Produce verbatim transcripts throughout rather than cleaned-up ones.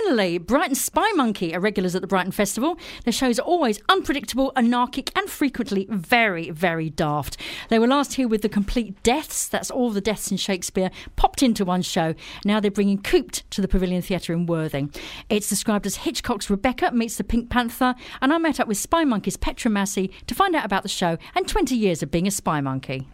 Similarly, Brighton Spy Monkey are regulars at the Brighton Festival. Their shows are always unpredictable, anarchic and frequently very, very daft. They were last here with The Complete Deaths. That's all the deaths in Shakespeare popped into one show. Now they're bringing Cooped to the Pavilion Theatre in Worthing. It's described as Hitchcock's Rebecca meets the Pink Panther, and I met up with Spy Monkey's Petra Massey to find out about the show and twenty years of being a spy monkey.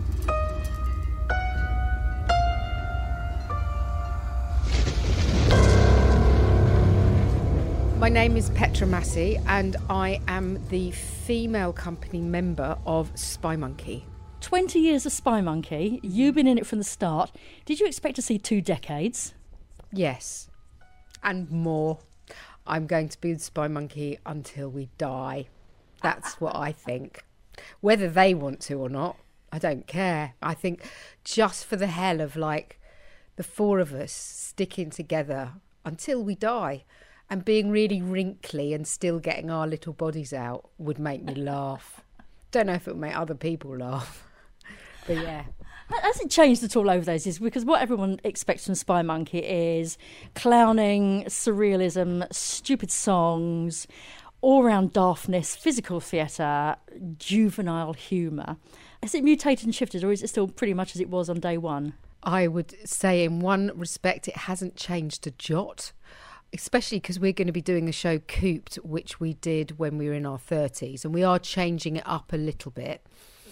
My name is Petra Massey and I am the female company member of Spy Monkey. twenty years of Spy Monkey, you've been in it from the start. Did you expect to see two decades? Yes, and more. I'm going to be the Spy Monkey until we die. That's what I think. Whether they want to or not, I don't care. I think just for the hell of like the four of us sticking together until we die and being really wrinkly and still getting our little bodies out would make me laugh. Don't know if it would make other people laugh, but yeah. Has it changed at all over those years? Because what everyone expects from Spy Monkey is clowning, surrealism, stupid songs, all-round daftness, physical theatre, juvenile humour. Has it mutated and shifted, or is it still pretty much as it was on day one? I would say in one respect it hasn't changed a jot, especially because we're going to be doing a show Cooped, which we did when we were in our thirties, and we are changing it up a little bit.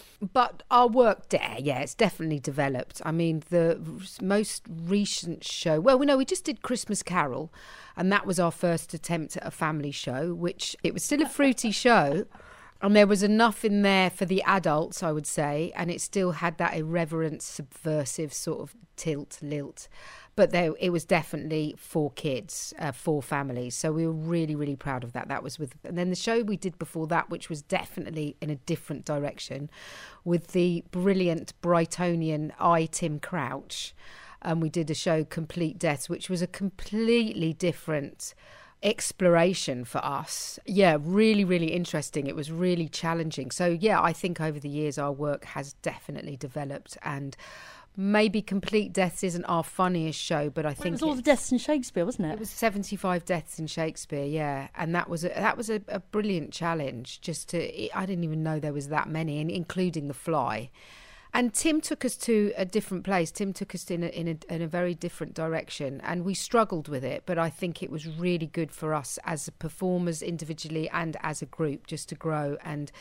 But our work there, yeah, it's definitely developed. I mean, the most recent show, well, we know we just did Christmas Carol, and that was our first attempt at a family show, which it was still a fruity show, and there was enough in there for the adults, I would say, and it still had that irreverent, subversive sort of tilt, lilt. But there, it was definitely for kids, uh, for families. So we were really, really proud of that. That was with, and then the show we did before that, which was definitely in a different direction, with the brilliant Brightonian I, Tim Crouch. And we did a show, Complete Deaths, which was a completely different exploration for us. Yeah, really, really interesting. It was really challenging. So yeah, I think over the years our work has definitely developed, and maybe Complete Deaths isn't our funniest show, but I well, think it was all the deaths in Shakespeare, wasn't it? It was seventy-five deaths in Shakespeare, yeah, and that was a, that was a, a brilliant challenge. Just to, I didn't even know there was that many, including The Fly. And Tim took us to a different place. Tim took us in a, in a in a very different direction, and we struggled with it. But I think it was really good for us as performers individually and as a group, just to grow and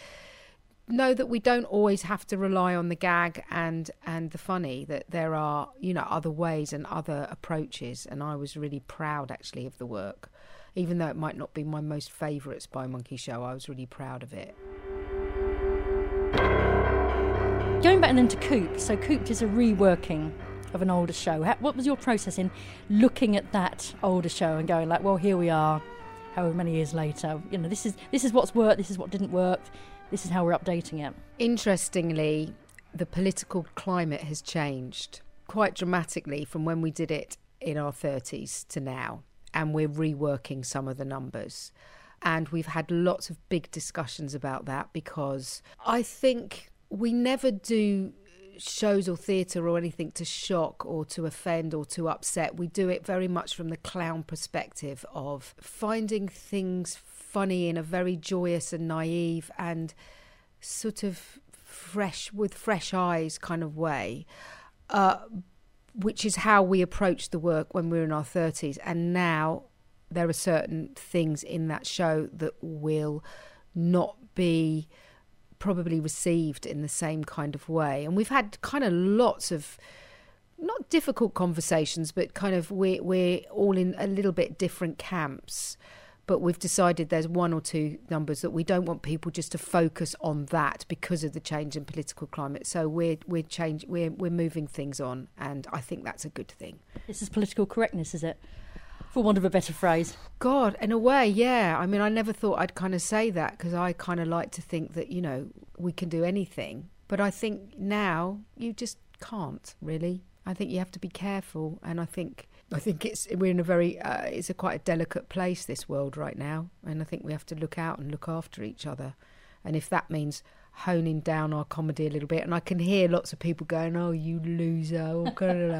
know that we don't always have to rely on the gag and and the funny, that there are, you know, other ways and other approaches. And I was really proud actually of the work, even though it might not be my most favourite Spy Monkey show. I was really proud of it. Going back then to Cooped, so Cooped is a reworking of an older show. How, what was your process in looking at that older show and going like, well, here we are, however many years later, you know, this is this is what's worked, this is what didn't work, this is how we're updating it? Interestingly, the political climate has changed quite dramatically from when we did it in our thirties to now, and we're reworking some of the numbers. And we've had lots of big discussions about that, because I think we never do shows or theatre or anything to shock or to offend or to upset. We do it very much from the clown perspective of finding things funny in a very joyous and naive and sort of fresh, with fresh eyes kind of way, uh, which is how we approached the work when we were in our thirties. And now there are certain things in that show that will not be probably received in the same kind of way. And we've had kind of lots of not difficult conversations, but kind of we're, we're all in a little bit different camps, but we've decided there's one or two numbers that we don't want people just to focus on that because of the change in political climate. So we're we're change we're we're moving things on, and I think that's a good thing. This is political correctness, is it? For want of a better phrase. God, in a way, yeah. I mean, I never thought I'd kind of say that, because I kind of like to think that, you know, we can do anything. But I think now you just can't, really. I think you have to be careful. And I think I think it's we're in a very, uh, it's a quite a delicate place, this world right now. And I think we have to look out and look after each other. And if that means honing down our comedy a little bit, and I can hear lots of people going, oh, you loser, or blah, blah, blah.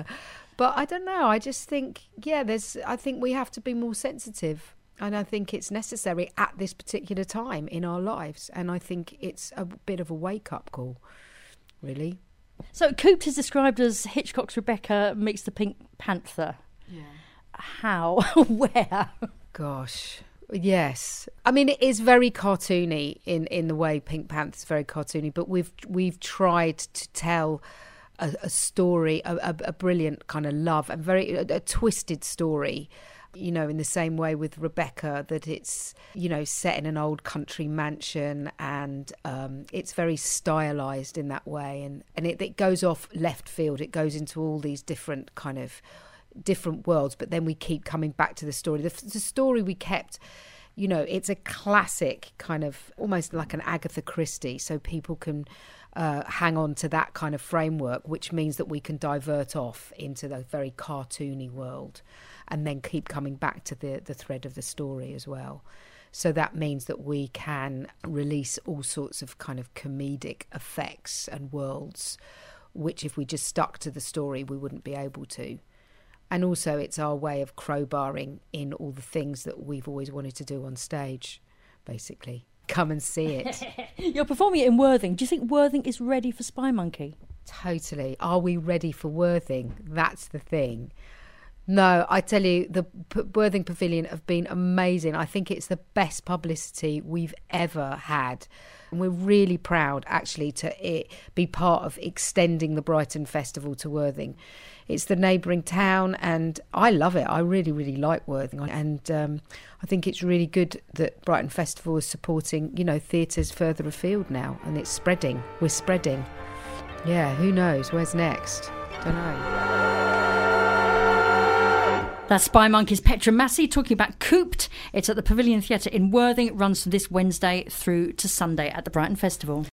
But I don't know. I just think, yeah, there's. I think we have to be more sensitive. And I think it's necessary at this particular time in our lives. And I think it's a bit of a wake-up call, really. So Cooped is described as Hitchcock's Rebecca meets the Pink Panther. Yeah. How? Where? Gosh. Yes. I mean, it is very cartoony in, in the way Pink Panther's very cartoony, but we've we've tried to tell a, a story, a, a, a brilliant kind of love and very a, a twisted story. You know, in the same way with Rebecca, that it's, you know, set in an old country mansion and um, it's very stylised in that way. And, and it, it goes off left field. It goes into all these different kind of different worlds. But then we keep coming back to the story. The, the story we kept, you know, it's a classic kind of almost like an Agatha Christie. So people can uh, hang on to that kind of framework, which means that we can divert off into the very cartoony world. And then keep coming back to the, the thread of the story as well. So that means that we can release all sorts of kind of comedic effects and worlds, which if we just stuck to the story, we wouldn't be able to. And also it's our way of crowbarring in all the things that we've always wanted to do on stage, basically. Come and see it. You're performing it in Worthing. Do you think Worthing is ready for Spy Monkey? Totally. Are we ready for Worthing? That's the thing. No, I tell you, the P- Worthing Pavilion have been amazing. I think it's the best publicity we've ever had. And we're really proud, actually, to it, be part of extending the Brighton Festival to Worthing. It's the neighbouring town, and I love it. I really, really like Worthing. And um, I think it's really good that Brighton Festival is supporting, you know, theatres further afield now. And it's spreading. We're spreading. Yeah, who knows? Where's next? Don't know. That's Spy Monkey's Petra Massey talking about Cooped. It's at the Pavilion Theatre in Worthing. It runs from this Wednesday through to Sunday at the Brighton Festival.